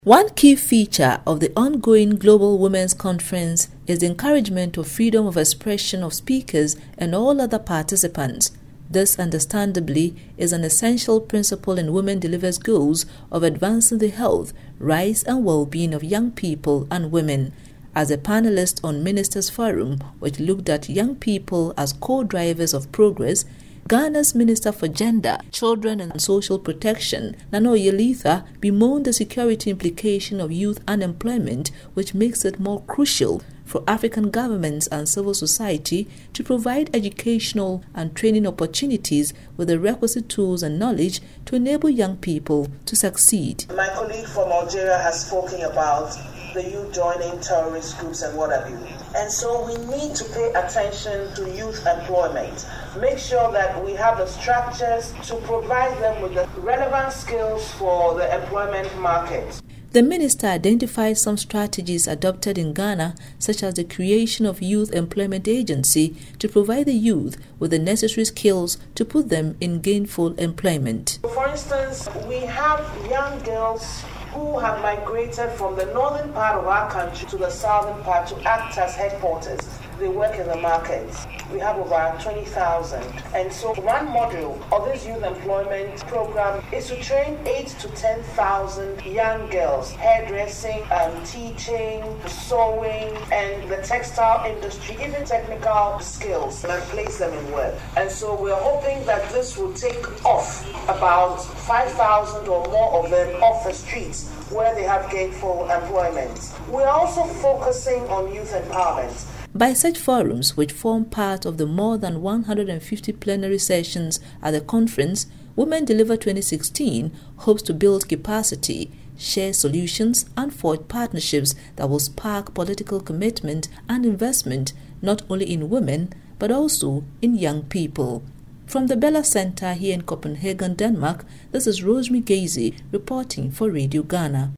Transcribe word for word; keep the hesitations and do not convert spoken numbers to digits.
One key feature of the ongoing Global Women's Conference is the encouragement of freedom of expression of speakers and all other participants. This, understandably, is an essential principle in Women Delivers goals of advancing the health, rights and well-being of young people and women. As a panelist on Ministers' Forum, which looked at young people as co-drivers of progress, Ghana's Minister for Gender, Children and Social Protection, Nana Oyelitha, bemoaned the security implication of youth unemployment, which makes it more crucial for African governments and civil society to provide educational and training opportunities with the requisite tools and knowledge to enable young people to succeed. My colleague from Algeria has spoken about the youth joining terrorist groups and what have you. And so we need to pay attention to youth employment. Make sure that we have the structures to provide them with the relevant skills for the employment market. The minister identified some strategies adopted in Ghana, such as the creation of Youth Employment Agency to provide the youth with the necessary skills to put them in gainful employment. For instance, we have young girls who have migrated from the northern part of our country to the southern part to act as headquarters. They work in the markets. We have over twenty thousand. And so one module of this youth employment program is to train eight to ten thousand young girls, hairdressing, um, teaching, sewing, and the textile industry, even technical skills, and place them in work. And so we're hoping that this will take off about five thousand or more of them off the streets where they have gainful employment. We're also focusing on youth empowerment. By such forums, which form part of the more than one hundred fifty plenary sessions at the conference, Women Deliver twenty sixteen hopes to build capacity, share solutions and forge partnerships that will spark political commitment and investment not only in women but also in young people. From the Bella Center here in Copenhagen, Denmark, this is Rosemary Gazy reporting for Radio Ghana.